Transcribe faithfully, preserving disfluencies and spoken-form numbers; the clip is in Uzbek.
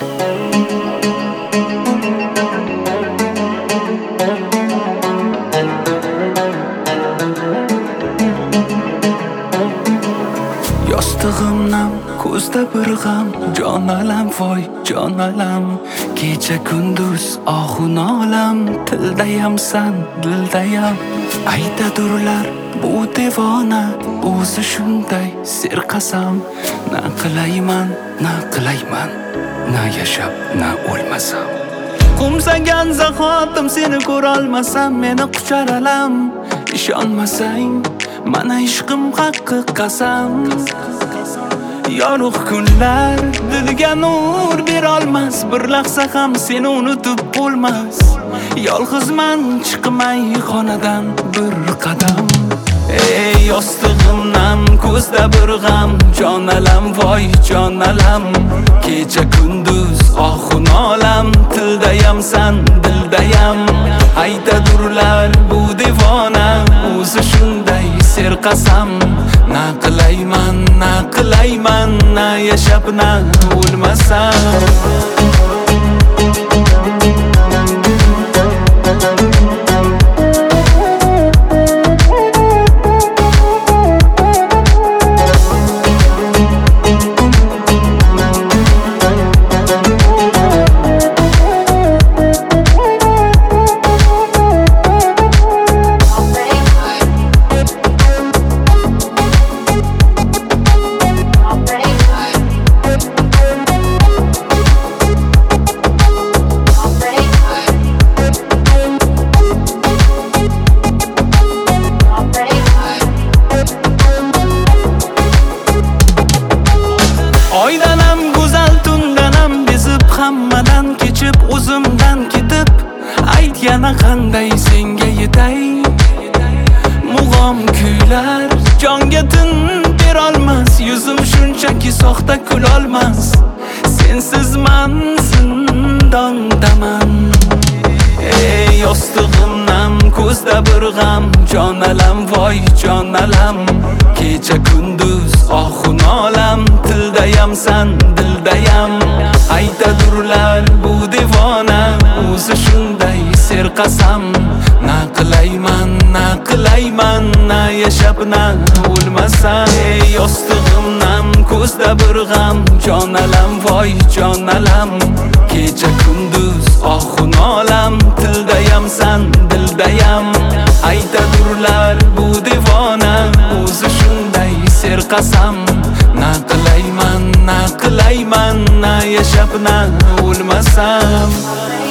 Yostig'im nam, ko'zda bir g'am, jon alam voy, jon alam. Kecha kunduz ohu nolam, tildayam san, dildayam. Aytadurlar bu devona, o'zi shunday serqasam. Na qilayman, na qilayman, na yashab, na o'lmasam. Qumsagan zahotim seni ko'rolmasam, meni quchar alam. Ishonmasang, mana ishqim haqqi qasam. Yorug' kunlar dilga nur berolmas, bir lahza ham seni unutib bo'lmas. Yolg'izman, chiqmay xonadan bir qadam. Ey yostig'im nam, ko'zda bir g'am, jon alam voy, jon alam. Kecha kunduz ohu nolam, tildayam san, dildayam. Aytadurlar bu devona, o'zi shunday serqasam. Na qilayman, na qilayman, na yashab, na o'lmasam. Oydanam go'zal, tundanam bezib, hammadan kechib, o'zimdan ketib. Ayt yana qanday senga yetay. Mug'om kuylar jonga tin berolmas, yuzim shunchaki soxta kulolmas. Sensiz man zindondaman. Ey yostig'im nam, ko'zda bir g'am, jon alam voy, jon alam. Kecha kunduz ohu nolam, tildayam san, dildayam. Aytadurlar bu devona, o'zi shunday serqasam. Na qilayman, na qilayman, na yashab, na o'lmasam. Ey yostig'im nam, ko'zda bir g'am, jon alam voy, jon alam. Kecha kunduz ohu nolam, tildayam san, dildayam. Aytadurlar bu devona, o'zi shunday serqasam. Na qilayman, na qilayman, na yashab, na o'lmasam.